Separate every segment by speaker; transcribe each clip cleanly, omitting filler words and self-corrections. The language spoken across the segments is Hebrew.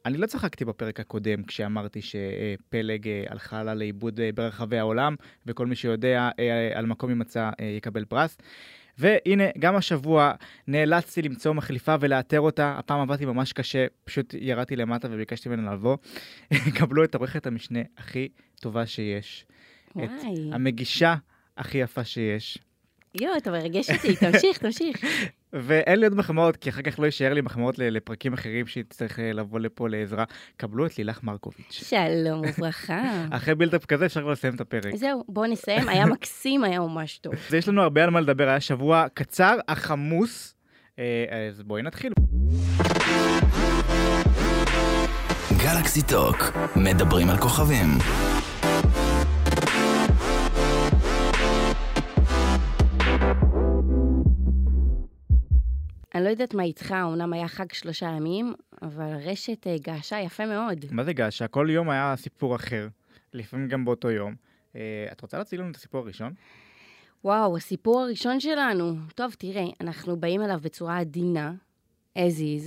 Speaker 1: אני לא צחקתי בפרק הקודם כשאמרתי שפלג הלכה לה לאיבוד ברחבי העולם, וכל מי שיודע על מקום ימצא יקבל פרס. והנה, גם השבוע נאלצתי למצוא מחליפה ולאתר אותה. הפעם עבדתי ממש קשה, פשוט ירדתי למטה וביקשתי ממנו לבוא. קבלו את עורכת המשנה הכי טובה שיש.
Speaker 2: וואי.
Speaker 1: את המגישה הכי יפה שיש.
Speaker 2: אתה מרגש אותי, תמשיך.
Speaker 1: ואין לי עוד מחמאות, כי אחר כך לא יישאר לי מחמאות לפרקים אחרים שתצטרך לבוא לפה לעזרה. קבלו את לילך מרקוביץ'.
Speaker 2: שלום וברכה.
Speaker 1: אחרי בילדאפ כזה אפשר כבר לסיים את הפרק.
Speaker 2: זהו, בואו נסיים. היה מקסים, היה ממש טוב.
Speaker 1: אז יש לנו הרבה על מה לדבר, היה שבוע קצר, אך עמוס. אז בואי נתחיל.
Speaker 3: גלקסי טוק, מדברים על כוכבים.
Speaker 2: אני לא יודעת מה איתך, אמנם היה חג 3 ימים, אבל הרשת געשה יפה מאוד.
Speaker 1: מה זה געשה? כל יום היה סיפור אחר, לפעמים גם באותו יום. את רוצה להציג לנו את הסיפור הראשון?
Speaker 2: וואו, הסיפור הראשון שלנו. טוב, תראה, אנחנו באים אליו בצורה עדינה, as is.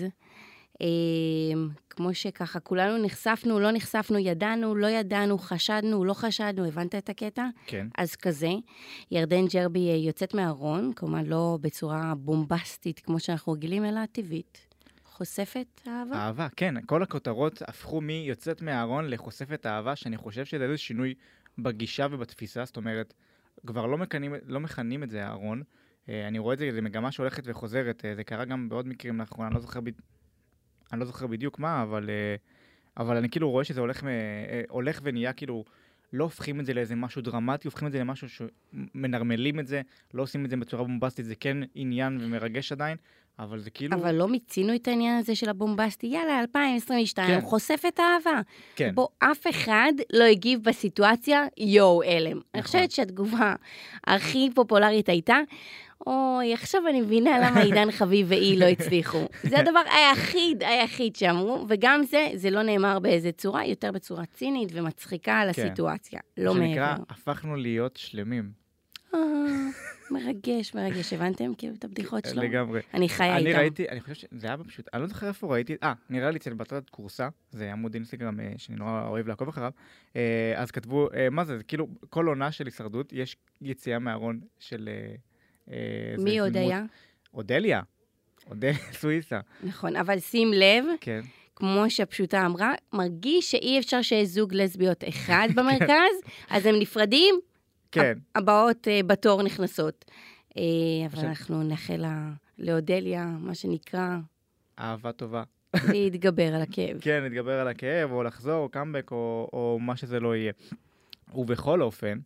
Speaker 2: כמו שככה, כולנו נחשפנו, לא נחשפנו, ידענו, לא ידענו, חשדנו, לא חשדנו, הבנת את הקטע?
Speaker 1: כן.
Speaker 2: אז כזה, ירדן ג'רבי יוצאת מהארון, כלומר לא בצורה בומבסטית, כמו שאנחנו רגילים, אלא טבעית. חושפת אהבה?
Speaker 1: אהבה, כן. כל הכותרות הפכו מיוצאת מהארון לחושפת אהבה, שאני חושב שזה איזה שינוי בגישה ובתפיסה, זאת אומרת, כבר לא מכנים את זה הארון. אני רואה את זה, זה מגמה שהולכת וחוזרת, זה קרה גם בעוד מקרים לאחרונה, אני לא זוכר בדיוק מה, אבל אני כאילו רואה שזה הולך ונהיה כאילו, לא הופכים את זה לאיזה משהו דרמטי, הופכים את זה למשהו שמנרמלים את זה, לא עושים את זה בצורה בומבסטית, זה כן עניין ומרגש עדיין, אבל זה כאילו...
Speaker 2: אבל לא מיצינו את העניין הזה של הבומבסטי, יאללה, 2022, כן. חושפת אהבה.
Speaker 1: כן.
Speaker 2: בו אף אחד לא הגיב בסיטואציה, יו, אלם. נכון. אני חושבת שהתגובה הכי פופולרית הייתה, אוי, עכשיו אני מבינה למה עידן חביב והיא לא הצליחו. זה הדבר היחיד שאמרו, וגם זה לא נאמר באיזה צורה, יותר בצורה צינית ומצחיקה על הסיטואציה. לא מעבר.
Speaker 1: שנקרא, הפכנו להיות שלמים.
Speaker 2: מרגש, הבנתם? כאילו את הבדיחות שלו?
Speaker 1: לגמרי.
Speaker 2: אני חיה איתם.
Speaker 1: אני ראיתי, אני חושב שזה היה פשוט, אני לא זוכר איפה ראיתי, נראה לי אצל בטלת קורסה, זה עמוד אינסטגרם שאני נורא אוהב לעקוב אחריו, אז כתבו, מה זה כאילו, כל עונה של הישרדות, יש יציאה מהארון של...
Speaker 2: מי עוד היה?
Speaker 1: אודליה סוויסה.
Speaker 2: נכון, אבל שים לב,
Speaker 1: כן.
Speaker 2: כמו שהפשוטה אמרה, מרגיש שאי אפשר שיש זוג לסביות אחד במרכז, אז הם נפרדים,
Speaker 1: כן.
Speaker 2: הבאות בתור נכנסות. אבל אנחנו נאחל לאודליה, מה שנקרא...
Speaker 1: אהבה טובה.
Speaker 2: להתגבר על הכאב.
Speaker 1: כן, להתגבר על הכאב, או לחזור, או קאמבק, או מה שזה לא יהיה. ובכל אופן,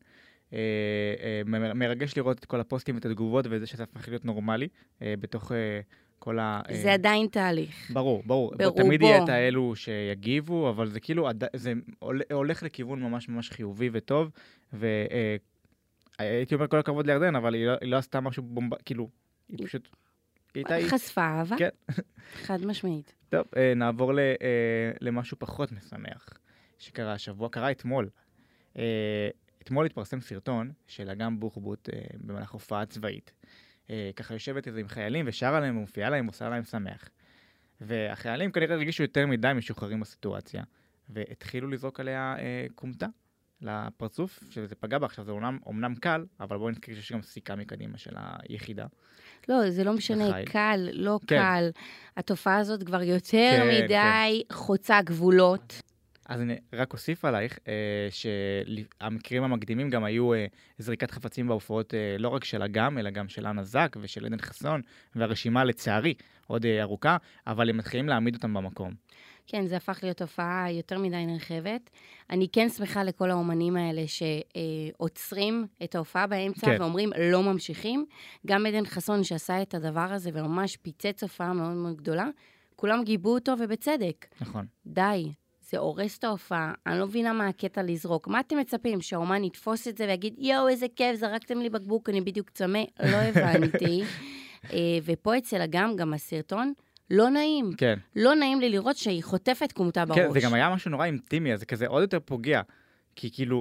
Speaker 1: מרגש לראות את כל הפוסטים ואת התגובות, וזה שזה הפך להיות נורמלי, בתוך כל ה...
Speaker 2: זה עדיין תהליך.
Speaker 1: ברור.
Speaker 2: ברובו.
Speaker 1: תמיד יהיה את האלו שיגיבו, אבל זה כאילו, זה הולך לכיוון ממש ממש חיובי וטוב, והייתי אומר כל הכבוד לירדן, אבל היא לא עשתה משהו כאילו, היא פשוט...
Speaker 2: חשפה אהבה?
Speaker 1: כן.
Speaker 2: חד משמעית.
Speaker 1: טוב, נעבור למשהו פחות משמח, שקרה השבוע, קרה אתמול. אתמול התפרסם סרטון של אגם בוחבוט במהלך הופעה צבאית. ככה יושבת איזה עם חיילים ושרה להם ומופיעה להם, עושה להם שמח. והחיילים כנראה הרגישו יותר מדי משוחררים בסיטואציה, והתחילו לזרוק עליה קומטה לפרצוף, שזה פגע בה. עכשיו זה אומנם קל, אבל בואו נזכיר שיש גם סיכה מקדימה של היחידה.
Speaker 2: לא, זה לא משנה, קל, לא קל. התופעה הזאת כבר יותר מדי חוצה גבולות.
Speaker 1: אז אני רק אוסיף עלייך, שהמקרים המקדימים גם היו זריקת חפצים בהופעות לא רק של אגם, אלא גם של אנה זק ושל עדן חסון, והרשימה לצערי עוד ארוכה, אבל הם מתחילים להעמיד אותם במקום.
Speaker 2: כן, זה הפך להיות תופעה יותר מדי נרחבת. אני כן שמחה לכל האומנים האלה שעוצרים את ההופעה באמצע, כן. ואומרים לא ממשיכים. גם עדן חסון שעשה את הדבר הזה וממש פיצץ הופעה מאוד מאוד גדולה, כולם גיבו אותו ובצדק.
Speaker 1: נכון.
Speaker 2: די. זה הורס את ההופעה, אני לא מבינה מה הקטע לזרוק. מה אתם מצפים? שהאומן יתפוס את זה ויגיד, יואו, איזה כיף, זרקתם לי בקבוק, אני בדיוק צמא. לא הבנתי. ופה אצל אגם, גם הסרטון, לא נעים.
Speaker 1: כן.
Speaker 2: לא נעים לי לראות שהיא חוטפת קומטה בראש.
Speaker 1: כן, זה גם היה משהו נורא אינטימי, אז זה כזה עוד יותר פוגע. כי כאילו,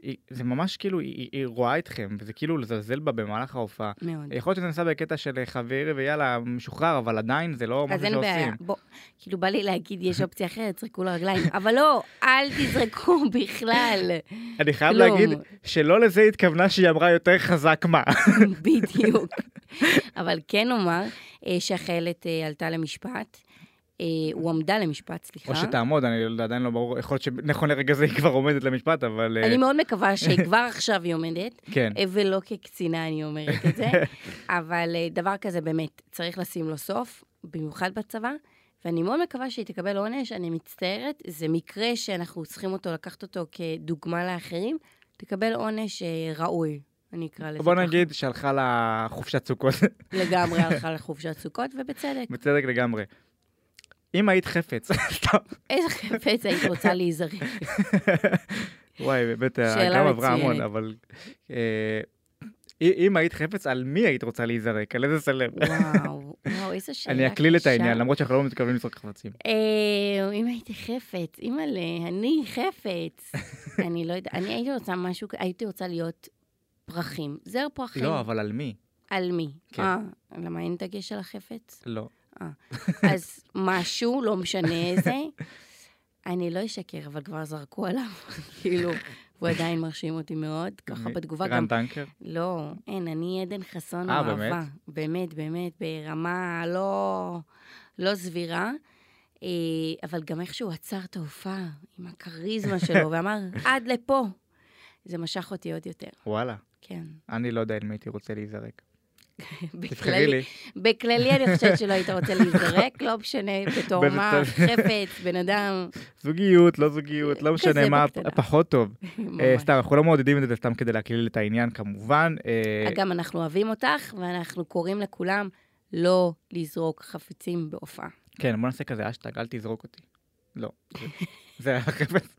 Speaker 1: זה ממש כאילו, היא רואה אתכם, וזה כאילו לזלזל בה במהלך ההופעה.
Speaker 2: מאוד.
Speaker 1: יכול להיות שזה נעשה בקטע של חברי ויאללה, משוחרר, אבל עדיין זה לא משהו
Speaker 2: אז אין בעיה.
Speaker 1: שעושים.
Speaker 2: בוא, כאילו בא לי להגיד, יש אופציה אחרת, זרקו לרגליים. אבל לא, אל תזרקו בכלל.
Speaker 1: אני חייב
Speaker 2: כלום.
Speaker 1: להגיד שלא לזה התכוונה שהיא אמרה יותר חזק מה.
Speaker 2: בדיוק. אבל כן אומר שהחיילת עלתה למשפט, הוא עמדה למשפט, סליחה.
Speaker 1: או שתעמוד, אני עדיין לא ברור, יכול להיות שנכון לרגע זה היא כבר עומדת למשפט, אבל...
Speaker 2: אני מאוד מקווה שכבר עכשיו היא עומדת,
Speaker 1: כן.
Speaker 2: ולא כקצינה אני אומרת את זה, אבל דבר כזה באמת צריך לשים לו סוף, במיוחד בצבא, ואני מאוד מקווה שהיא תקבל עונש, אני מצטערת, זה מקרה שאנחנו צריכים אותו, לקחת אותו כדוגמה לאחרים, תקבל עונש ראוי, אני אקרא לזה.
Speaker 1: בוא נגיד שהלכה לחופשת סוכות.
Speaker 2: לגמרי הלכה לחופשת סוכות, ובצדק.
Speaker 1: בצדק לגמרי. אם היית חפץ, סתם.
Speaker 2: איזה חפץ היית רוצה להיזרק?
Speaker 1: וואי, באמת,
Speaker 2: שאלה
Speaker 1: גם עברה המון,
Speaker 2: מצוינת.
Speaker 1: אבל... אם היית חפץ, על מי היית רוצה להיזרק? על איזה סלב?
Speaker 2: וואו, איזה שאלה קשה.
Speaker 1: אני אקליל את העניין, למרות שאנחנו לא מתכוונים לזרוק חפצים.
Speaker 2: אם הייתי חפץ, אימא'לה, אני חפץ. אני לא יודעת, אני הייתי רוצה משהו, הייתי רוצה להיות פרחים. זר פרחים.
Speaker 1: לא, אבל על מי?
Speaker 2: על מי?
Speaker 1: כן.
Speaker 2: למה אין דגש על החפץ?
Speaker 1: לא.
Speaker 2: אז משהו, לא משנה איזה, אני לא אשקר, אבל כבר זרקו עליו, כאילו, הוא עדיין מרשים אותי מאוד, ככה בתגובה גם...
Speaker 1: רן טנקר?
Speaker 2: לא, אין, אני עדן חסון
Speaker 1: באמת?
Speaker 2: אוהבה. באמת, באמת, ברמה לא סבירה, אבל גם איכשהו עצר את ההופעה עם הכריזמה שלו, ואמר, עד לפה. זה משך אותי עוד יותר,
Speaker 1: וואלה.
Speaker 2: כן.
Speaker 1: אני לא יודע אם הייתי רוצה להיזרק. תבחרי
Speaker 2: בכללי,
Speaker 1: לי.
Speaker 2: בכללי אני חושבת שלא היית רוצה להיזרק, לא משנה, בתור
Speaker 1: באיזה
Speaker 2: מה,
Speaker 1: צד?
Speaker 2: חפץ, בן אדם,
Speaker 1: זוגיות, לא זוגיות, לא
Speaker 2: כזה
Speaker 1: משנה מה
Speaker 2: בקטנה.
Speaker 1: פחות טוב.
Speaker 2: ממש.
Speaker 1: סתם, אנחנו לא מעודדים את זה סתם כדי להקליל את העניין, כמובן.
Speaker 2: גם אנחנו אוהבים אותך, ואנחנו קוראים לכולם לא לזרוק חפצים בהופעה.
Speaker 1: כן, בוא נעשה כזה אשטג, אל תזרוק אותי. לא, זה החפץ.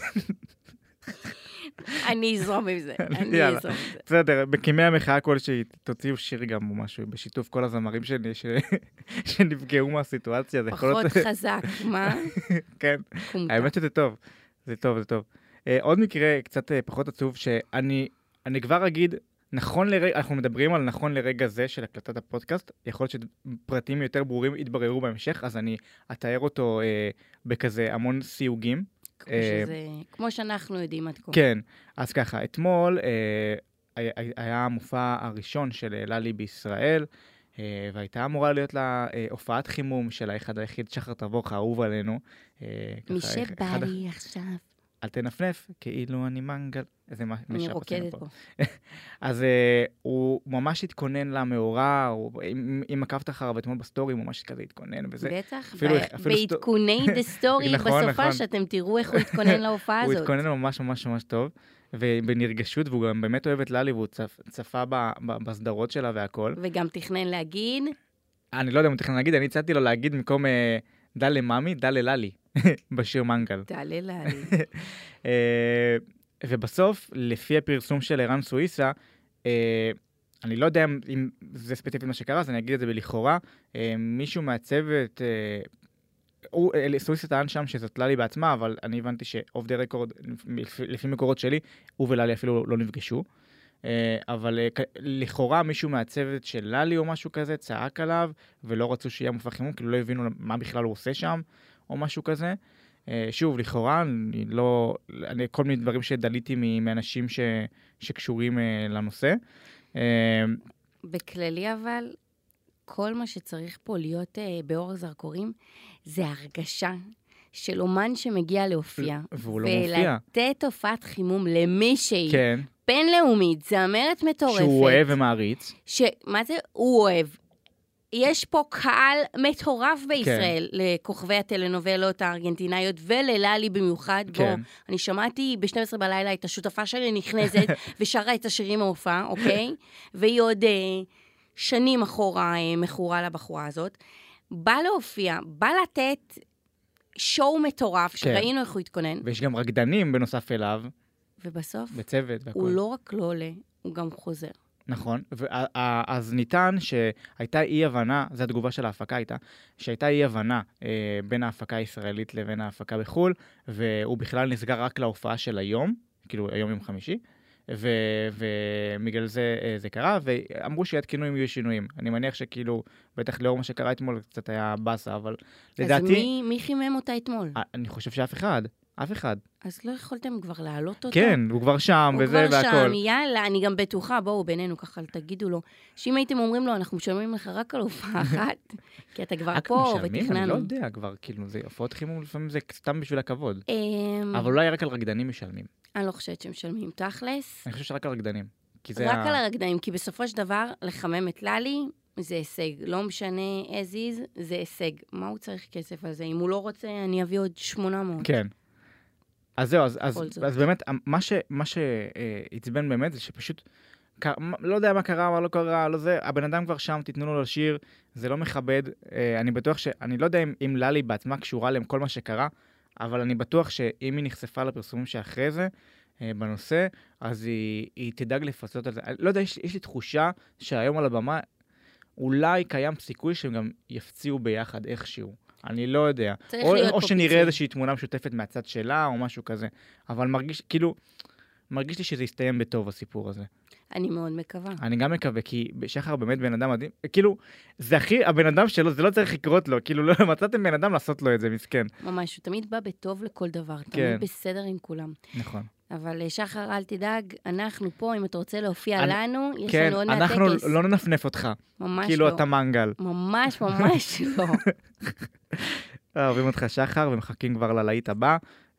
Speaker 2: אני אזרום עם זה, אני
Speaker 1: יאללה.
Speaker 2: אזרום עם זה.
Speaker 1: בסדר, בכימי המחאה כלשהי, תוציאו שיר גם או משהו, בשיתוף כל הזמרים שלי שנפגעו מהסיטואציה. זה יכול
Speaker 2: פחות
Speaker 1: להיות...
Speaker 2: חזק, מה?
Speaker 1: כן,
Speaker 2: קומטה.
Speaker 1: האמת שזה טוב. זה טוב, זה טוב. עוד מקרה קצת פחות עצוב, שאני כבר אגיד, אנחנו מדברים על נכון לרגע זה של הקלטת הפודקאסט, יכול להיות שפרטים יותר ברורים יתבררו בהמשך, אז אני אתאר אותו בכזה המון סיוגים.
Speaker 2: כמו שאנחנו יודעים עד כה.
Speaker 1: כן, אז ככה, אתמול היה המופע הראשון של ללי בישראל, והייתה אמורה להיות לה הופעת חימום של האחד היחיד, שחר תבוך, האהוב עלינו.
Speaker 2: מי שבא לי עכשיו.
Speaker 1: אל תנפנף, כאילו אני מנגל.
Speaker 2: אני רוקדת פה.
Speaker 1: אז הוא ממש התכונן למאורע, אם עקבת אחריו אתמול בסטורי, הוא ממש כזה התכונן וזה.
Speaker 2: בטח,
Speaker 1: אפילו
Speaker 2: בעדכוני דה סטורי בסופה, שאתם תראו איך הוא התכונן להופעה הזאת.
Speaker 1: הוא התכונן ממש ממש ממש טוב, ובנרגשות, והוא גם באמת אוהב את ללי, והוא צפה בסדרות שלה והכל.
Speaker 2: וגם תכנן להגיד?
Speaker 1: אני לא יודע אם הוא תכנן להגיד, אני הצעתי לו להגיד במקום דלה ממי, דלה ללי, בשיר מנגל.
Speaker 2: דלה ללי.
Speaker 1: ובסוף, לפי הפרסום של ערן סוויסה, אני לא יודע אם זה ספציפית מה שקרה, אז אני אגיד את זה בלכאורה, מישהו מהצוות, סוויסה טען שם שזאת ללי בעצמה, אבל אני הבנתי שאוף דה רקורד, לפי מקורות שלי, הוא וללי אפילו לא נפגשו, אבל לכאורה מישהו מהצוות של ללי או משהו כזה צעק עליו, ולא רצו שיהיה מופע חימום, כאילו לא הבינו מה בכלל הוא עושה שם, או משהו כזה. שוב, לכאורה, כל מיני דברים שדליתי מאנשים שקשורים לנושא.
Speaker 2: בכללי אבל, כל מה שצריך פה להיות באור הזרקורים, זה הרגשה של אומן שמגיע להופיע.
Speaker 1: והוא לא מופיע.
Speaker 2: ולתת הופעת חימום למישהי.
Speaker 1: כן.
Speaker 2: בינלאומית, זמרת מטורפת.
Speaker 1: שהוא אוהב ומעריץ.
Speaker 2: מה זה? הוא אוהב. יש פה קהל מטורף בישראל, כן. לכוכבי הטלנובלות הארגנטינאיות ולללי במיוחד. כן. בו, אני שמעתי ב-12 בלילה את השותפה שלי נכנסת ושרה את השירים מההופעה, אוקיי? והיא עוד שנים אחורה מכורה לבחורה הזאת. בא להופיע, בא לתת שואו מטורף, כן. שראינו איך הוא התכונן.
Speaker 1: ויש גם רקדנים בנוסף אליו.
Speaker 2: ובסוף,
Speaker 1: בצוות והכל.
Speaker 2: הוא לא רק לא עולה, הוא גם חוזר.
Speaker 1: נכון, אז ניתן שהייתה אי-הבנה, זו התגובה של ההפקה הייתה, שהייתה אי-הבנה בין ההפקה הישראלית לבין ההפקה בחול, והוא בכלל נסגר רק להופעה של היום, כאילו היום יום חמישי, ומגלל זה קרה, ואמרו שיעדכנו אם יהיו שינויים. אני מניח שכאילו, בטח לאור מה שקרה אתמול, קצת היה בסה, אבל לדעתי...
Speaker 2: אז מי חימם אותה אתמול?
Speaker 1: אני חושב שאף אחד, אף אחד.
Speaker 2: אז לא יכולתם כבר להעלות אותו?
Speaker 1: כן, הוא כבר שם, וזה והכל.
Speaker 2: הוא כבר שם, יאללה, אני גם בטוחה, בואו בינינו ככה, תגידו לו, שאם הייתם אומרים לו, אנחנו משלמים לך רק על הופעה אחת, כי אתה כבר פה ותכננו.
Speaker 1: אני לא יודע, כבר, כאילו, זה הופעות חימום, לפעמים זה סתם בשביל הכבוד. אבל אולי רק על רקדנים משלמים.
Speaker 2: אני לא חושבת שמשלמים תכלס.
Speaker 1: אני חושב שרק על רקדנים.
Speaker 2: רק על הרקדנים, כי בסופו של דבר, לחמם את ללי, זה הישג. לא משנה as is, זה הישג. מה הוא צריך כסף על זה? אם הוא לא רוצה, אני אביא עוד 800.
Speaker 1: כן. אז זהו, אז באמת, מה שהצבן באמת זה שפשוט, לא יודע מה קרה, מה לא קרה, לא זה, הבן אדם כבר שם, תיתנו לו לשיר, זה לא מכבד. אני בטוח אני לא יודע אם ללי בעצמה קשורה להם כל מה שקרה, אבל אני בטוח שאם היא נחשפה לפרסומים שאחרי זה, בנושא, אז היא תדאג לפצות על זה. לא יודע, יש לי תחושה שהיום על הבמה, אולי קיים סיכוי שהם גם יפציעו ביחד איכשהו. אני לא יודע. או שנראה איזושהי תמונה משותפת מהצד שלה, או משהו כזה. אבל מרגיש לי שזה יסתיים בטוב, הסיפור הזה.
Speaker 2: אני מאוד מקווה.
Speaker 1: אני גם מקווה, כי שחר באמת בן אדם מדהים, כאילו, זה הכי, הבן אדם שלו, זה לא צריך לקרות לו, כאילו, לא מצאתם בן אדם לעשות לו את זה, מסכן.
Speaker 2: ממש, הוא תמיד בא בטוב לכל דבר, תמיד בסדר עם כולם.
Speaker 1: נכון.
Speaker 2: אבל שחר, אל תדאג, אנחנו פה, אם אתה רוצה להופיע לנו, יש לנו עוד
Speaker 1: מהטקס. כן, אנחנו לא ננפנף אותך.
Speaker 2: ממש
Speaker 1: כאילו
Speaker 2: לא.
Speaker 1: אתה מנגל.
Speaker 2: ממש לא.
Speaker 1: אוהבים אותך שחר, ומחכים כבר ללהיט הבא.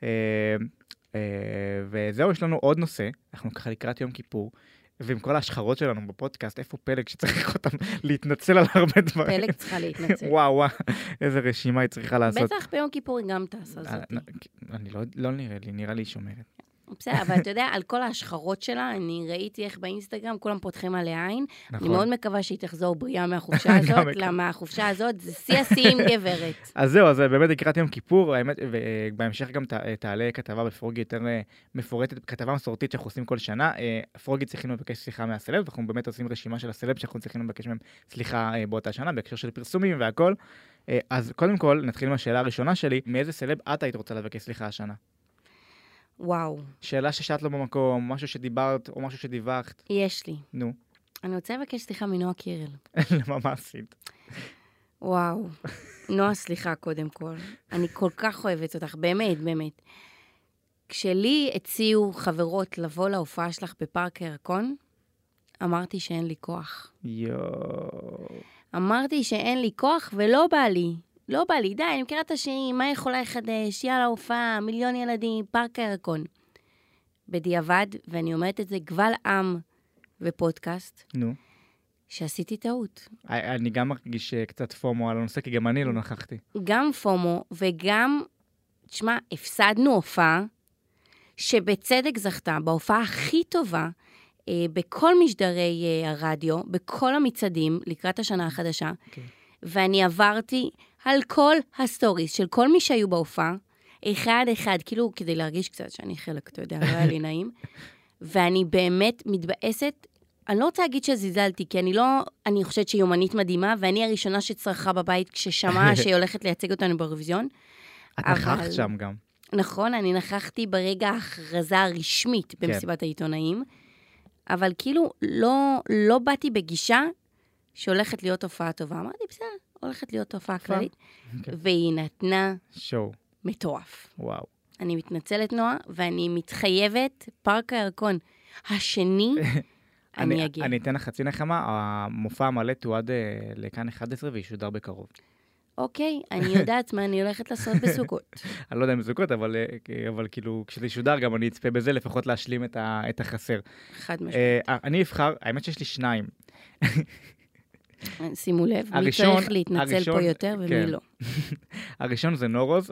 Speaker 1: וזהו, יש לנו עוד נושא, אנחנו ככה לקראת יום כיפור, ועם כל ההשחרות שלנו בפודקאסט, איפה פלג שצריך אותם להתנצל על הרבה דברים?
Speaker 2: פלג צריכה להתנצל.
Speaker 1: וואו, איזה רשימה היא צריכה לעשות.
Speaker 2: בטח ביום כיפור היא גם תעשה זאת.
Speaker 1: אני לא נראה לי שומרת.
Speaker 2: בסדר, אבל אתה יודע, על כל ההשחרות שלה, אני ראיתי איך באינסטגרם, כולם פותחים עליה עין.
Speaker 1: נכון.
Speaker 2: אני מאוד מקווה שהיא תחזור בריאה מהחופשה הזאת, למה החופשה הזאת זה שיא השיאים גברת.
Speaker 1: אז זהו, אז באמת לקראת יום כיפור, האמת, ובהמשך גם תעלה כתבה בפרוגי יותר מפורטת, כתבה מסורתית שאנחנו עושים כל שנה. פרוגי צריכים לבקש סליחה מהסלב, ואנחנו באמת עושים רשימה של הסלב שאנחנו צריכים לבקש מהם סליחה באותה שנה, בהקשר של פרסומים והכל. אז קודם כל, נתחיל עם השאלה הראשונה שלי, מאיזה סלב את היית רוצה לבקש סליחה השנה?
Speaker 2: וואו.
Speaker 1: שאלה ששאת לא במקום, משהו שדיברת או משהו שדיווחת.
Speaker 2: יש לי.
Speaker 1: נו.
Speaker 2: אני רוצה לבקש סליחה מנועה קירל.
Speaker 1: למה מה עשית?
Speaker 2: וואו. נועה, סליחה קודם כל. אני כל כך אוהבת אותך, באמת, באמת. כשלי הציעו חברות לבוא להופעה שלך בפארק הירקון, אמרתי שאין לי כוח. אמרתי שאין לי כוח ולא בא לי. לא בא לי, די, אני מכירה את השירים, מה יכולה לחדש, יאללה הופעה, מיליון ילדים, פארק הירקון. בדיעבד, ואני אומרת את זה גבל עם ופודקאסט,
Speaker 1: נו.
Speaker 2: שעשיתי טעות.
Speaker 1: אני גם מרגיש קצת פומו על הנושא, כי גם אני לא נכחתי.
Speaker 2: גם פומו, וגם, תשמע, הפסדנו הופעה, שבצדק זכתה, בהופעה הכי טובה, בכל משדרי הרדיו, בכל המצעדים, לקראת השנה החדשה, ואני עברתי על כל הסטוריס של כל מי שהיו בהופעה, אחד, כאילו כדי להרגיש קצת שאני חלק, אתה יודע, לא היה לי נעים, ואני באמת מתבאסת, אני לא רוצה להגיד שזיזלתי, כי אני חושבת שהיא אומנית מדהימה, ואני הראשונה שצרחה בבית כששמעה שהיא הולכת לייצג אותנו באירוויזיון.
Speaker 1: את נכחת שם גם.
Speaker 2: נכון, אני נכחתי ברגע ההכרזה הרשמית במסיבת העיתונאים, אבל כאילו לא באתי בגישה שהולכת להיות הופעה טובה. אמרתי, בסדר, הולכת להיות הופעה כללית, והיא נתנה מטורף.
Speaker 1: וואו.
Speaker 2: אני מתנצלת, נועה, ואני מתחייבת, פארק הירקון השני, אני אגיע.
Speaker 1: אני אתן לך חצי נחמה, המופע המלא תועד לכאן 11 וישודר בקרוב.
Speaker 2: אוקיי, אני יודעת מה אני הולכת לעשות בסוכות.
Speaker 1: אני לא יודע אם בסוכות, אבל כאילו, כשזה ישודר גם אני אצפה בזה, לפחות להשלים את החסר.
Speaker 2: חד משמעית.
Speaker 1: אני אבחר, האמת שיש לי שניים.
Speaker 2: שימו לב, מי צריך להתנצל פה יותר ומי לא.
Speaker 1: הראשון זה נורוז.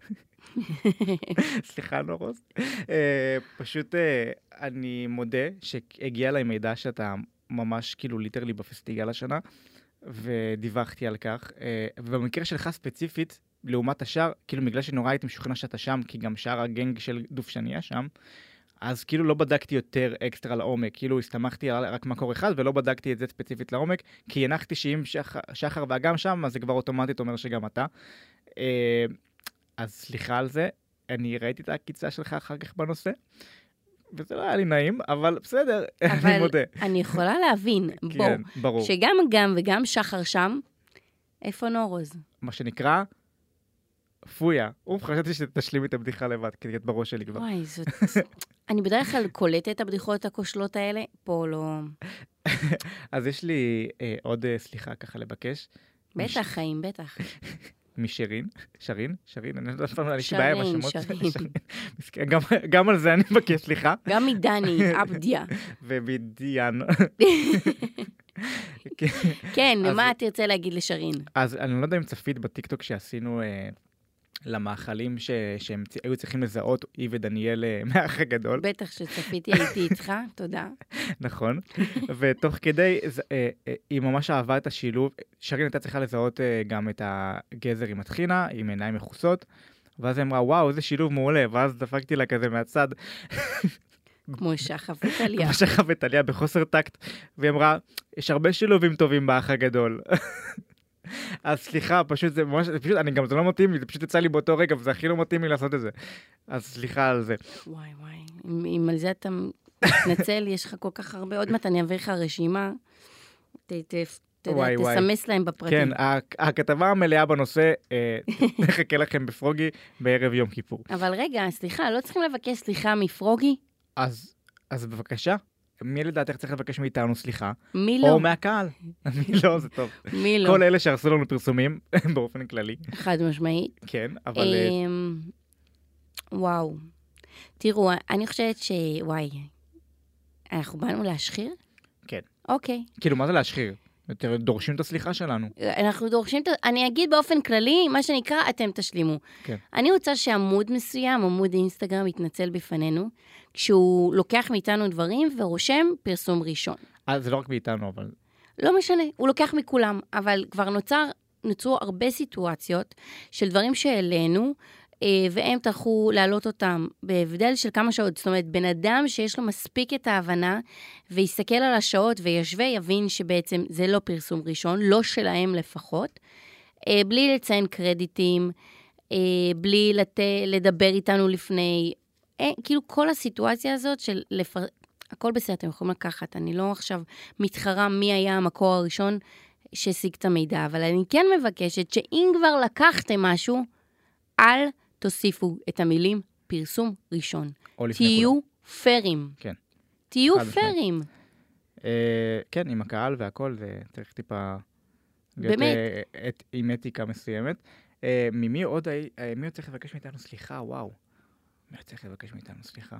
Speaker 1: סליחה, נורוז. פשוט אני מודה שהגיע אליי מידע שאתה ממש כאילו ליטרלי בפסטיגל השנה, ודיווחתי על כך. ובמקרה שלך ספציפית, לעומת השאר, כאילו בגלל שנורא הייתי משוכנע שאתה שם, כי גם שאר הגנג של דופשניה שם, אז כאילו לא בדקתי יותר אקסטרה לעומק, כאילו הסתמכתי רק מקור אחד, ולא בדקתי את זה ספציפית לעומק, כי הנחתי שאם שחר ואגם שם, אז זה כבר אוטומטית אומר שגם אתה. אז סליחה על זה, אני ראיתי את הקיצה שלך אחר כך בנושא, וזה לא היה לי נעים, אבל בסדר, אני מודה.
Speaker 2: אבל אני יכולה להבין, בוא,
Speaker 1: כן, ברור.
Speaker 2: שגם גם וגם שחר שם, איפה נורוז?
Speaker 1: מה שנקרא, פויה. חשבתי שתשלימי את הבדיחה לבד, כי את בראש שלי כבר.
Speaker 2: וואי, זאת... אני בדרך כלל קולטת את הבדיחות הכושלות האלה, פה לא...
Speaker 1: אז יש לי עוד סליחה ככה לבקש.
Speaker 2: בטח, חיים, בטח.
Speaker 1: משרין, שרין, אני לא יודע, יש לי
Speaker 2: שרין,
Speaker 1: בעיה עם השמות.
Speaker 2: שרין.
Speaker 1: גם על זה אני מבקש סליחה.
Speaker 2: גם מדני, עבדיה.
Speaker 1: ובדיאן.
Speaker 2: כן, מה תרצה להגיד לשרין?
Speaker 1: אז אני לא יודע אם צפית בטיקטוק שעשינו למאכלים שהם היו צריכים לזהות, היא ודניאל מהאח הגדול.
Speaker 2: בטח שצפיתי, הייתי איתך, תודה.
Speaker 1: נכון, ותוך כדי, היא ממש אהבה את השילוב, שרין הייתה צריכה לזהות גם את הגזר עם הטחינה, עם עיניים מכוסות, ואז היא אמרה, וואו, איזה שילוב מעולה, ואז דפקתי לה כזה מהצד.
Speaker 2: כמו שחף וטליה.
Speaker 1: כמו שחף וטליה בחוסר טקט, והיא אמרה, יש הרבה שילובים טובים באח הגדול. אז סליחה, פשוט זה ממש, פשוט, זה לא מתאים לי, זה פשוט יצא לי באותו רגע, וזה הכי לא מתאים לי לעשות את זה. אז סליחה על זה.
Speaker 2: וואי, אם על זה אתה מתנצל, יש לך כל כך הרבה, עוד מעט אני אעביר לך רשימה, תסמס להם בפרטים.
Speaker 1: כן, הכתבה המלאה בנושא, נחכה לכם בפרוגי בערב יום כיפור.
Speaker 2: אבל רגע, סליחה, לא צריכים לבקש סליחה מפרוגי?
Speaker 1: אז בבקשה. מי לדעתך צריך לבקש מאיתנו סליחה?
Speaker 2: מי לא?
Speaker 1: או מהקהל. מי לא, זה טוב.
Speaker 2: מי לא?
Speaker 1: כל אלה שהרסו לנו פרסומים, באופן כללי.
Speaker 2: חד משמעית.
Speaker 1: כן, אבל...
Speaker 2: וואו. תראו, אני חושבת וואי, אנחנו באנו להשחיר?
Speaker 1: כן.
Speaker 2: אוקיי.
Speaker 1: כאילו, מה זה להשחיר? דורשים את הסליחה שלנו.
Speaker 2: אנחנו דורשים, אני אגיד באופן כללי, מה שנקרא, אתם תשלימו.
Speaker 1: כן.
Speaker 2: אני רוצה שעמוד מסוים, עמוד אינסטגרם, יתנצל בפנינו, כשהוא לוקח מאיתנו דברים ורושם פרסום ראשון.
Speaker 1: זה לא רק מאיתנו, אבל...
Speaker 2: לא משנה, הוא לוקח מכולם, אבל כבר נוצרו הרבה סיטואציות של דברים שהעלינו, והם תלכו להעלות אותם בהבדל של כמה שעות. זאת אומרת, בן אדם שיש לו מספיק את ההבנה, ויסתכל על השעות וישווה, יבין שבעצם זה לא פרסום ראשון, לא שלהם לפחות, בלי לציין קרדיטים, בלי לדבר איתנו לפני, כאילו כל הסיטואציה הזאת של הכל בסדר, אתם יכולים לקחת, אני לא עכשיו מתחרה מי היה המקור הראשון שהשיג את המידע, אבל אני כן מבקשת שאם כבר לקחתם משהו, אל תוסיפו את המילים פרסום ראשון. תהיו פיירים.
Speaker 1: כן.
Speaker 2: תהיו פיירים.
Speaker 1: כן, עם הקהל והכל, זה צריך טיפה...
Speaker 2: באמת.
Speaker 1: עם אתיקה מסוימת. מי עוד צריך לבקש מאיתנו סליחה? וואו. מי עוד צריך לבקש מאיתנו סליחה?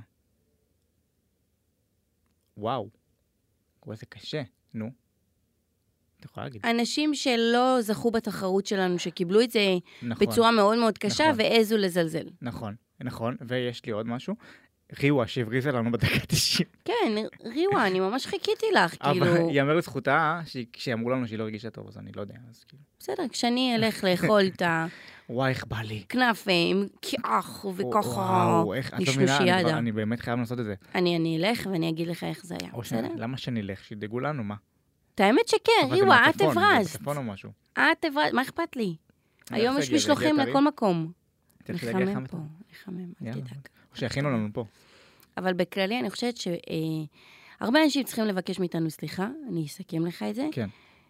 Speaker 1: וואו. זה קשה. נו. אתה יכול להגיד.
Speaker 2: אנשים שלא זכו בתחרות שלנו, שקיבלו את זה בצורה מאוד מאוד קשה, ואיזו לזלזל.
Speaker 1: נכון. ויש לי עוד משהו. ריווה, שהבריזה לנו בדקה 90.
Speaker 2: כן, ריווה, אני ממש חיכיתי לך, כאילו...
Speaker 1: אבל ייאמר לזכותה, שאמרו לנו שהיא לא רגישה טוב, אז אני לא יודע, אז כאילו...
Speaker 2: בסדר, כשאני אלך לאכול את
Speaker 1: וואי, איך בא לי.
Speaker 2: כנפים, כאח וככה,
Speaker 1: וואו, איך, את לא מבינה, אני באמת חייב לעשות את זה.
Speaker 2: אני אלך ואני אגיד לך איך זה היה, בסדר?
Speaker 1: למה שאני אלך? שידאגו לנו, מה?
Speaker 2: את האמת שכן, ריווה, את הברזת.
Speaker 1: בטלפון או משהו.
Speaker 2: את הברזת, מה אכפת לי? היום יש משלוחים לכל מקום. נחמם פה, אל תדאג.
Speaker 1: או שיכינו לנו פה.
Speaker 2: אבל בכללי אני חושבת שהרבה אנשים צריכים לבקש מאיתנו סליחה, אני אסכם לך את זה.
Speaker 1: כן.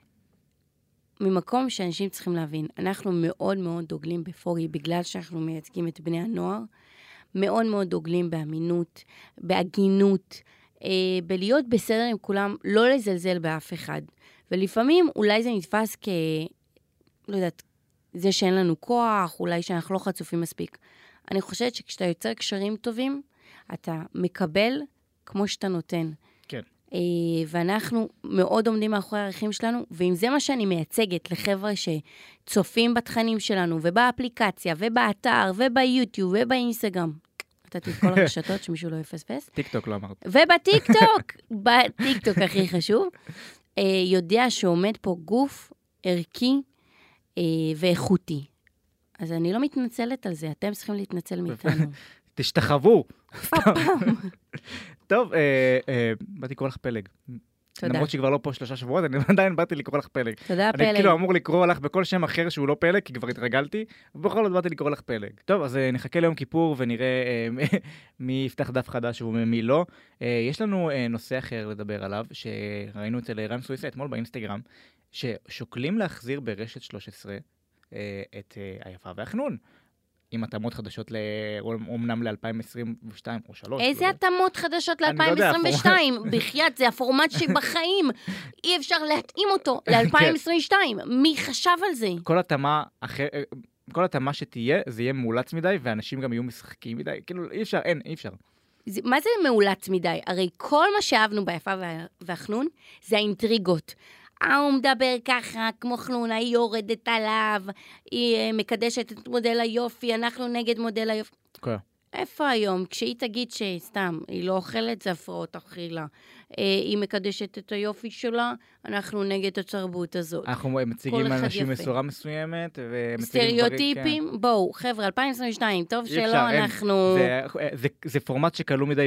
Speaker 2: ממקום שאנשים צריכים להבין, אנחנו מאוד מאוד דוגלים בפורי, בגלל שאנחנו מייצגים את בני הנוער, מאוד מאוד דוגלים באמינות, בהגינות, בלהיות בסדר עם כולם, לא לזלזל באף אחד. ולפעמים אולי זה נתפס לא יודעת, זה שאין לנו כוח, אולי שאנחנו לא חצופים מספיק. אני חושבת שכשאתה יוצר קשרים טובים, אתה מקבל כמו שאתה נותן.
Speaker 1: כן.
Speaker 2: ואנחנו מאוד עומדים מאחורי הערכים שלנו, ואם זה מה שאני מייצגת לחבר'ה שצופים בתכנים שלנו, ובאפליקציה, ובאתר, וביוטיוב, ובאינסטגרם, נתתי את כל הרשתות שמישהו לא יפספס.
Speaker 1: טיקטוק לא אמרת.
Speaker 2: בטיקטוק הכי חשוב, יודע שעומד פה גוף ערכי ואיכותי. אז אני לא מתנצלת על זה, אתם צריכים להתנצל מאיתנו.
Speaker 1: תשתחוו. טוב, באתי לקרוא לך פלג.
Speaker 2: תודה.
Speaker 1: למרות שכבר לא פה 3 שבועות, אני עדיין באתי לקרוא לך פלג.
Speaker 2: תודה, פלג.
Speaker 1: אני כאילו אמור לקרוא לך בכל שם אחר שהוא לא פלג, כי כבר התרגלתי, ובכל זאת באתי לקרוא לך פלג. טוב, אז נחכה ליום כיפור ונראה מי יפתח דף חדש ומי לא. יש לנו נושא אחר לדבר עליו, שראינו אצל רן סוויסה אתמול באינסטגרם, ששוקלים להחזיר ברשת 13 את היפה והחנון. עם התאמות חדשות אומנם ל-2022 או 3.
Speaker 2: איזה התאמות חדשות ל-2022? בחייאת, זה הפורמט שבחיים. אי אפשר להתאים אותו ל-2022. מי חשב על זה?
Speaker 1: כל התאמה שתהיה, זה יהיה מאולץ מדי, ואנשים גם יהיו משחקים מדי. כאילו, אי אפשר, אי אפשר.
Speaker 2: מה זה מאולץ מדי? הרי כל מה שאהבנו ביפה והחנון, זה האינטריגות. הוא מדבר ככה, כמו חנונה, היא יורדת עליו, היא מקדשת את מודל היופי, אנחנו נגד מודל היופי.
Speaker 1: כן.
Speaker 2: איפה היום? כשהיא תגיד שסתם, היא לא אוכלת, זה הפרעות אכילה. היא מקדשת את היופי שלה, אנחנו נגד התרבות הזאת.
Speaker 1: אנחנו מציגים אנשים מסורה מסוימת,
Speaker 2: סטריאוטיפים, בואו, חבר'ה, 2022, טוב שלא אנחנו...
Speaker 1: זה פורמט שקלו מדי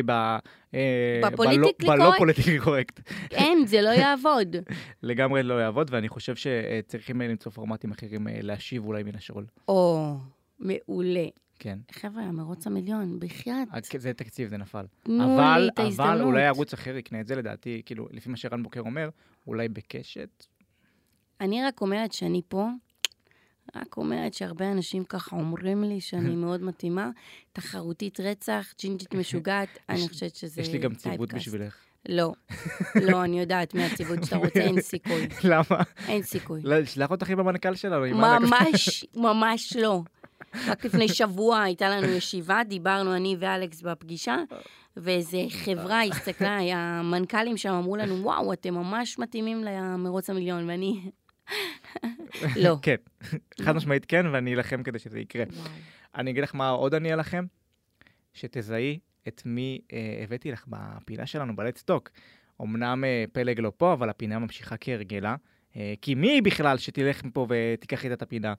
Speaker 2: בלא
Speaker 1: פוליטיקלי קורקט.
Speaker 2: אין, זה לא יעבוד.
Speaker 1: לגמרי לא יעבוד, ואני חושב שצריכים למצוא פורמטים אחרים להשיב אולי מן השאול.
Speaker 2: או, מעולה.
Speaker 1: כן.
Speaker 2: חבר'ה, מרוץ המיליון, בחייאת.
Speaker 1: זה תקציב, זה נפל.
Speaker 2: תנו לי את ההזדמנות.
Speaker 1: אבל אולי ערוץ אחר יקנה את זה, לדעתי, כאילו, לפי מה שרן בוקר אומר, אולי בקשת.
Speaker 2: אני רק אומרת שאני פה, רק אומרת שהרבה אנשים ככה אומרים לי שאני מאוד מתאימה, תחרותית רצח, ג'ינג'ית משוגעת, אני חושבת שזה
Speaker 1: יש לי גם ציוות בשבילך.
Speaker 2: לא, לא, אני יודעת מהציוות שאתה רוצה, אין סיכוי.
Speaker 1: למה?
Speaker 2: אין סיכוי.
Speaker 1: לא, שלח אותך עם המנכ"ל שלנו.
Speaker 2: ממש, ממש לא. רק לפני שבוע הייתה לנו ישיבה, דיברנו אני ואלכס בפגישה, ואיזו חברה הסתכלה, המנכ"לים שם אמרו לנו, וואו, אתם ממש מתאימים למרוץ המיליון, ואני... לא.
Speaker 1: כן, חד משמעית כן, ואני אלחם כדי שזה יקרה. אני אגיד לך מה עוד אני אלחם, שתזהי את מי הבאתי לך בפינה שלנו, בלטסטוק. אמנם פלג לא פה, אבל הפינה ממשיכה כהרגלה, כי מי בכלל שתלך מפה ותיקח איתה את הפינה?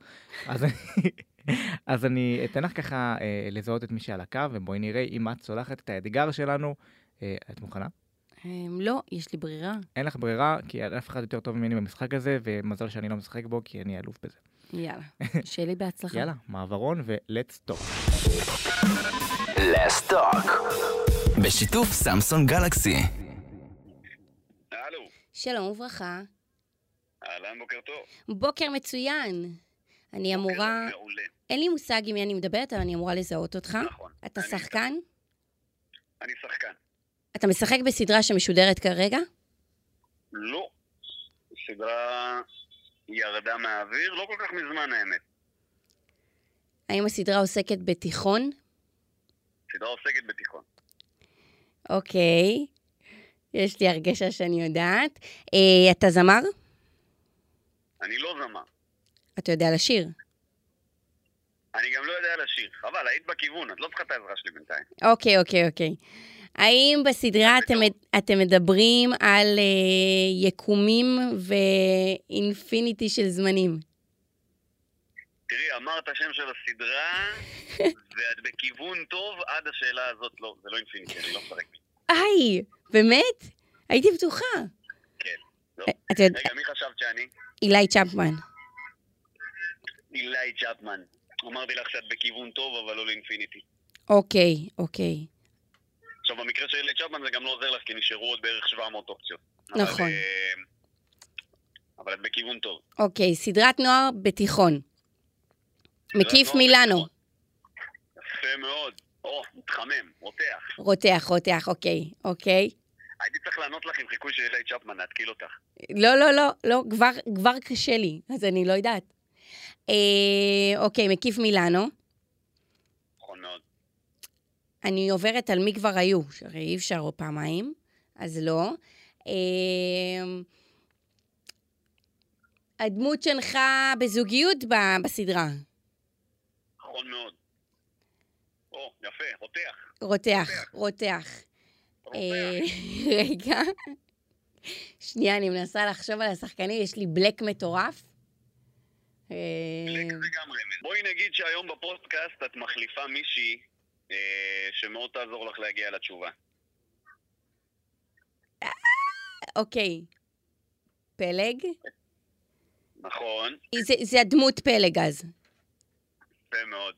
Speaker 1: אז אני אתן לך ככה לזהות את מי שעל הקו, ובואי נראה אם את צולחת את האתגר שלנו. את מוכנה?
Speaker 2: לא, יש לי ברירה.
Speaker 1: אין לך ברירה, כי אף אחד יותר טוב ממני במשחק הזה, ומזל שאני לא משחק בו, כי אני אלוף בזה.
Speaker 2: יאללה, שיהיה לי בהצלחה.
Speaker 1: יאללה, מעברון ו-let's talk.
Speaker 3: Let's talk. בשיתוף סמסונג גלקסי.
Speaker 4: הלו.
Speaker 2: שלום וברכה.
Speaker 4: אהלן, בוקר טוב.
Speaker 2: בוקר מצוין. אני אמורה...
Speaker 4: מעולה.
Speaker 2: אין לי מושג עם מי אני מדברת, אבל אני אמורה לזהות אותך.
Speaker 4: נכון.
Speaker 2: אתה שחקן?
Speaker 4: אני שחקן.
Speaker 2: אתה משחק בסדרה שמשודרת כרגע?
Speaker 4: לא. סדרה ירדה מהאוויר, לא כל כך מזמן האמת.
Speaker 2: האם הסדרה עוסקת בתיכון?
Speaker 4: סדרה עוסקת בתיכון.
Speaker 2: אוקיי. יש לי הרגשה שאני יודעת. אתה זמר?
Speaker 4: אני לא זמר.
Speaker 2: אתה יודע לשיר?
Speaker 4: אני גם לא יודע לשיר. חבל, היית בכיוון, את לא צריכה את העזרה שלי בינתיים.
Speaker 2: אוקיי. האם בסדרה אתם מדברים על יקומים ואינפיניטי של זמנים?
Speaker 4: תראי, אמרת שם של הסדרה, ואת בכיוון טוב עד השאלה הזאת. לא, זה לא אינפיניטי, אני לא משחק בי.
Speaker 2: באמת? הייתי בטוחה.
Speaker 4: כן, לא. רגע, מי חשבת שאני?
Speaker 2: אילי צ'פמן.
Speaker 4: אילי צ'פמן. אמרתי לך שאת בכיוון טוב, אבל לא לאינפיניטי.
Speaker 2: אוקיי.
Speaker 4: עכשיו, במקרה של אילי צ'פמן זה גם לא עוזר לך, כי נשארו עוד בערך 700 אופציות.
Speaker 2: נכון.
Speaker 4: אבל את בכיוון טוב.
Speaker 2: אוקיי, סדרת נוער בתיכון. מקיף מילאנו.
Speaker 4: יפה מאוד. מתחמם,
Speaker 2: רותח, אוקיי.
Speaker 4: הייתי צריך לענות לך עם חיקוי של אילי צ'פמן, להתקיל אותך.
Speaker 2: לא, כבר קשה לי, אז אני לא יודעת. אוקיי, מקיף מילאנו.
Speaker 4: נכון מאוד.
Speaker 2: אני עוברת על מי כבר היו, שהרי אי אפשר או פעמיים, אז לא. הדמות שלך בזוגיות בסדרה.
Speaker 4: נכון מאוד. יפה,
Speaker 2: רותח. רגע. שנייה, אני מנסה לחשוב על השחקנים, יש לי בלק מטורף.
Speaker 4: בלק זה גם רמז. בואי נגיד שהיום בפודקאסט את מחליפה מישהי שמאוד תעזור לך להגיע לתשובה.
Speaker 2: אוקיי. פלג?
Speaker 4: נכון,
Speaker 2: זה הדמות פלג אז.
Speaker 4: יפה מאוד.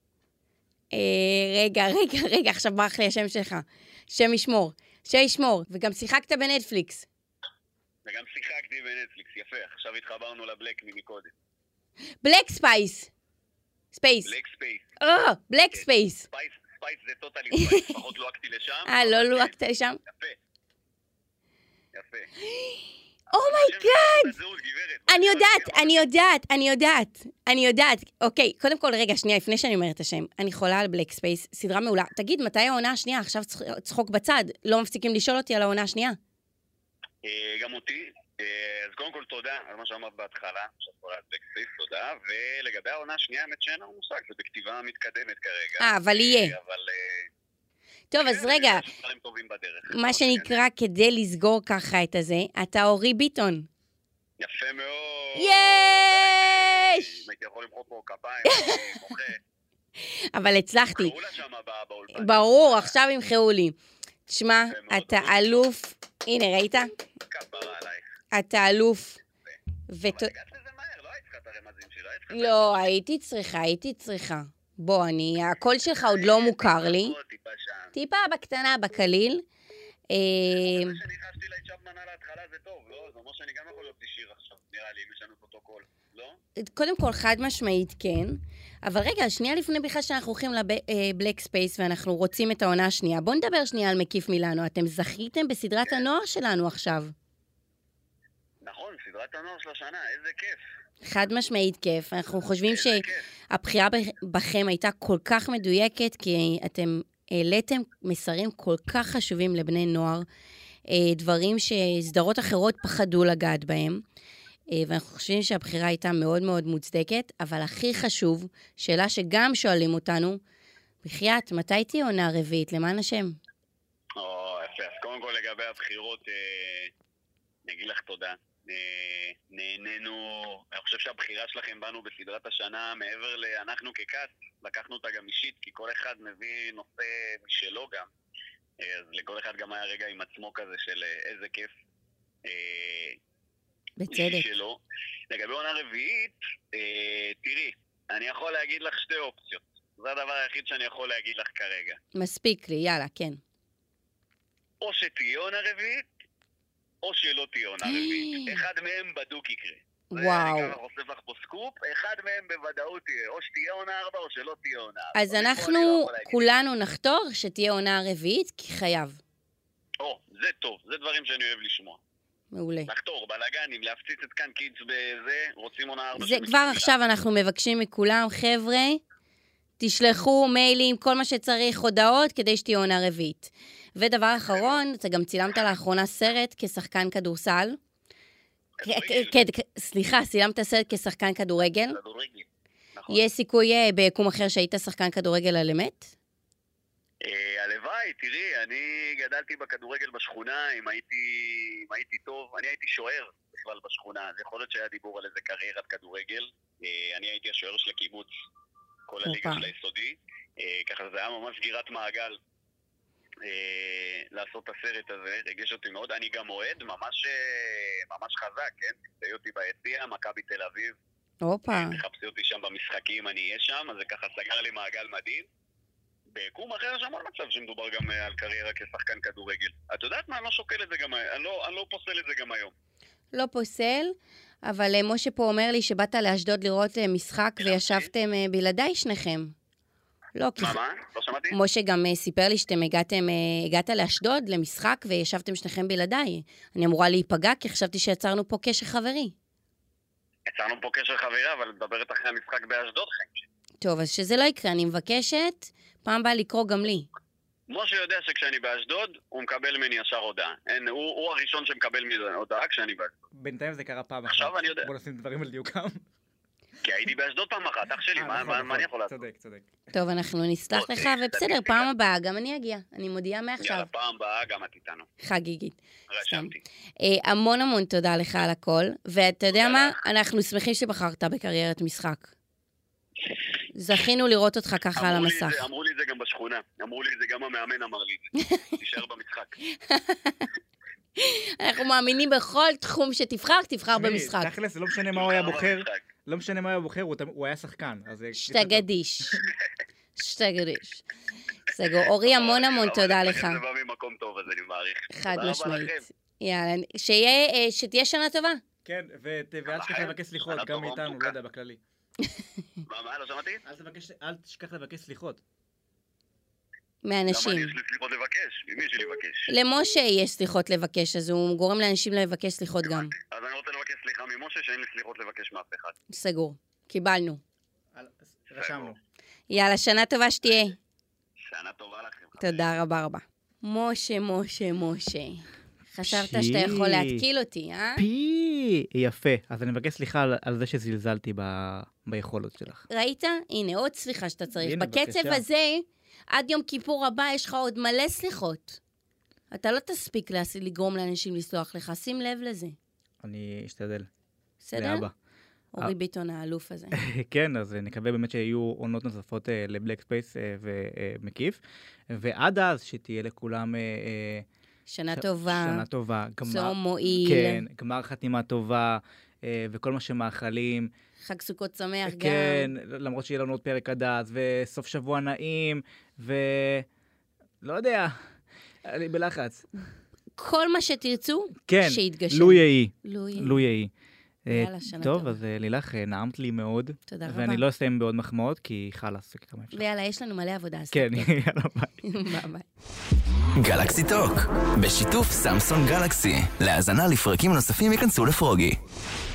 Speaker 2: רגע, עכשיו ברח לי השם שלך. שם ישמור. וגם שיחקת בנטפליקס.
Speaker 4: וגם שיחקתי בנטפליקס, יפה. עכשיו התחברנו לבלק מקודם.
Speaker 2: בלק ספייס. ספייס.
Speaker 4: בלק ספייס.
Speaker 2: בלק ספייס.
Speaker 4: ספייס זה טוטלי ספייס, פחות לועקתי לשם.
Speaker 2: לא לועקת לשם?
Speaker 4: יפה.
Speaker 2: אומייגאד! אני יודעת. אוקיי, קודם כל, רגע, שנייה, לפני שאני אומרת את השם. אני חולה על בלק ספייס, סדרה מעולה. תגיד, מתי העונה השנייה? עכשיו צחוק בצד. לא מפסיקים לשאול אותי על העונה השנייה.
Speaker 4: גם אותי. אז קודם כל תודה על מה שאמרת בהתחלה, שאת קוראת בלק ספייס, תודה. ולגבי העונה השנייה, האמת שאין לנו מושג, זה בכתיבה מתקדמת כרגע.
Speaker 2: אבל יהיה. טוב, אז רגע, מה שנקרא כדי לסגור ככה את הזה, אתה אורי ביטון.
Speaker 4: יפה מאוד.
Speaker 2: יש!
Speaker 4: אם הייתי יכול למחוא פה כפיים, אני מוחה.
Speaker 2: אבל הצלחתי.
Speaker 4: קראו לה שמה באולפן.
Speaker 2: ברור, עכשיו ימחאו לי. תשמע, אתה אלוף, הנה, ראית?
Speaker 4: כפרה עלייך.
Speaker 2: אתה אלוף.
Speaker 4: אבל הגעת לזה מהר, לא היית צריכה את הרמזים שלה.
Speaker 2: לא, הייתי צריכה. בוא, הקול שלך עוד לא מוכר לי. טיפה בקטנה, בקליל.
Speaker 4: זה שניחשתי ליצ'אפמן על ההתחלה זה טוב, לא? זה אומר שאני גם יכול להיות שיר עכשיו, נראה לי, אם יש לנו אותו קול, לא?
Speaker 2: קודם כל, חד משמעית כן. אבל רגע, שנייה לפני בכלל שאנחנו הולכים לבלק ספייס ואנחנו רוצים את העונה השנייה. בואו נדבר שנייה על מקיף מילאנו. אתם זכיתם בסדרת הנוער שלנו עכשיו.
Speaker 4: נכון, סדרת הנוער של השנה, איזה כיף.
Speaker 2: חד משמעית כיף. אנחנו חושבים שהבחירה בכם הייתה כל כך מדויקת, כי אתם העליתם מסרים כל כך חשובים לבני נוער, דברים שסדרות אחרות פחדו לגעת בהם, ואנחנו חושבים שהבחירה הייתה מאוד מאוד מוצדקת, אבל הכי חשוב, שאלה שגם שואלים אותנו, בחייאת, מתי תהיה עונה רביעית? למען השם?
Speaker 4: יפה. אז קודם כל לגבי הבחירות, אני אגיד לך תודה. נהנינו, אני חושב שהבחירה שלכם בנו בסדרת השנה, מעבר לאנחנו כקאסט, לקחנו אותה גם אישית, כי כל אחד מביא נושא משלו גם, אז לכל אחד גם היה רגע עם עצמו כזה של איזה כיף.
Speaker 2: בצדק.
Speaker 4: שלו. לגבי עונה רביעית, תראי, אני יכול להגיד לך שתי אופציות. זה הדבר היחיד שאני יכול להגיד לך כרגע.
Speaker 2: מספיק לי, יאללה, כן.
Speaker 4: או שתהיה עונה רביעית, או שלא תהיה עונה רביעית. אחד מהם בדוק יקרה.
Speaker 2: וואו.
Speaker 4: אני ככה חושף לך פה סקופ, אחד מהם בוודאות תהיה, או שתהיה עונה 4 או שלא תהיה עונה 4.
Speaker 2: אז אנחנו כולנו נחתור שתהיה עונה רביעית, כי חייב.
Speaker 4: זה טוב, זה דברים שאני אוהב לשמוע.
Speaker 2: מעולה.
Speaker 4: לחתור, בלגנים, להפציץ את כאן קידס בזה, רוצים עונה 4.
Speaker 2: זה כבר עכשיו אנחנו מבקשים מכולם, חבר'ה, תשלחו מיילים, כל מה שצריך, הודעות, כדי שתהיה עונה רביעית. ודבר אחרון, אתה גם צילמת לאחרונה סרט כשחקן כדורסל. סליחה, צילמת סרט כשחקן כדורגל. יש סיכוי ביקום אחר שהיית שחקן כדורגל על אמת?
Speaker 4: הלוואי, תראי, אני גדלתי בכדורגל בשכונה, אם הייתי טוב, אני הייתי שוער בכלל בשכונה, אז יכול להיות שהיה דיבור על איזה קריירת כדורגל. אני הייתי השוער של הקיבוץ, כל הליגה של היסודי, ככה זה היה ממש סגירת מעגל לעשות את הסרט הזה, רגש אותי מאוד. אני גם אוהד ממש חזק, כן? תמצאי אותי ביציע, מכבי תל אביב. תחפשי אותי שם במשחקים, אני אהיה שם, אז זה ככה סגר לי מעגל מדהים. ביקום אחר יש המון מצב שמדובר גם על קריירה כשחקן כדורגל. את יודעת מה? אני לא שוקל את זה גם היום. אני לא פוסל את זה גם היום.
Speaker 2: לא פוסל, אבל משה פה אומר לי שבאת לאשדוד לראות משחק וישבתם בלעדיי שניכם. לא,
Speaker 4: מה? לא שמעתי?
Speaker 2: משה גם סיפר לי שאתם הגעת לאשדוד למשחק וישבתם שניכם בלעדיי. אני אמורה להיפגע כי חשבתי שיצרנו פה קשר חברי.
Speaker 4: יצרנו פה קשר חברי, אבל מדברת אחרי המשחק באשדוד, חיים.
Speaker 2: טוב, אז שזה לא יקרה, אני מבקשת פעם באה לקרוא גם לי.
Speaker 4: משה יודע שכשאני באשדוד, הוא מקבל ממני ישר הודעה. הוא הראשון שמקבל ממני הודעה כשאני באשדוד.
Speaker 1: בינתיים זה קרה פעם אחת.
Speaker 4: עכשיו אני יודע.
Speaker 1: בוא נשים דברים על דיוקם.
Speaker 4: כי הייתי באשדוד פעם אחת, אח שלי, מה אני יכול לעשות?
Speaker 1: צודק.
Speaker 2: טוב, אנחנו נסלח לך, ובסדר, פעם הבאה גם אני אגיע. אני מודיעה מעכשיו.
Speaker 4: יאללה, פעם הבאה גם את איתנו.
Speaker 2: חגיגית.
Speaker 4: רשמתי.
Speaker 2: המון תודה לך על הכל, ואתה יודע מה? אנחנו שמחים שבחרת בקריירת משחק. זכינו לראות אותך ככה על המסך.
Speaker 4: אמרו לי את זה גם בשכונה. אמרו לי את זה, גם המאמן אמר לי את זה. תישאר במשחק.
Speaker 2: אנחנו מאמינים בכל תחום שתבחר, תבחר במשחק.
Speaker 1: תכלס, לא משנה מה הוא היה בוחר, לא משנה מה הוא היה בוחר, הוא היה שחקן.
Speaker 2: שתגדיש. סגור, אורי, המון תודה לך.
Speaker 4: זה בא ממקום טוב, אז אני מעריך.
Speaker 2: חד משמעית. יאללה, שתהיה שנה טובה.
Speaker 1: כן, ואל תשכח לבקש סליחות, גם מאיתנו, לא יודע, בכללי.
Speaker 4: מה, לא שמעתי?
Speaker 1: אל תשכח לבקש סליחות.
Speaker 2: מאנשים.
Speaker 4: למה יש לי סליחות לבקש? ממי יש לי לבקש?
Speaker 2: למשה יש סליחות לבקש, אז הוא גורם לאנשים לבקש סליחות גם.
Speaker 4: אז אני רוצה לבקש סליחה ממשה, שאין לי סליחות לבקש מאף אחד.
Speaker 2: סגור, קיבלנו.
Speaker 1: רשמנו.
Speaker 2: יאללה, שנה טובה שתהיה.
Speaker 4: שנה טובה לכם.
Speaker 2: תודה רבה. משה. חשבת שאתה יכול להתקיל אותי, אה?
Speaker 1: יפה. אז אני מבקש סליחה על זה שזלזלתי ביכולות שלך.
Speaker 2: ראית? הנה, עוד סליחה שאתה צריך. בקצב הזה, עד יום כיפור הבא יש לך עוד מלא סליחות. אתה לא תספיק לגרום לאנשים לסלוח לך, שים לב לזה.
Speaker 1: אני אשתדל.
Speaker 2: בסדר? אורי ביטון האלוף הזה.
Speaker 1: כן, אז נקווה באמת שיהיו עונות נוספות לבלק ספייס ומקיף, ועד אז שתהיה לכולם
Speaker 2: שנה טובה.
Speaker 1: שנה טובה.
Speaker 2: צום מועיל.
Speaker 1: כן, גמר חתימה טובה, וכל מה שמאחלים.
Speaker 2: חג סוכות שמח גם.
Speaker 1: כן, למרות שיהיה לנו עוד פרק עד אז, וסוף שבוע נעים, לא יודע, אני בלחץ.
Speaker 2: כל מה שתרצו,
Speaker 1: כן,
Speaker 2: שיתגשם.
Speaker 1: לו יהי.
Speaker 2: יאללה, שנה
Speaker 1: טוב,
Speaker 2: טובה.
Speaker 1: אז לילך, נעמת לי מאוד.
Speaker 2: תודה רבה.
Speaker 1: ואני לא אסיים בעוד מחמאות, כי חלאס.
Speaker 2: ויאללה, יש לנו מלא עבודה.
Speaker 1: כן, יאללה, ביי.
Speaker 2: ביי.
Speaker 3: גלקסי טוק, בשיתוף סמסונג גלקסי. להאזנה לפרקים נוספים ייכנסו לפרוגי.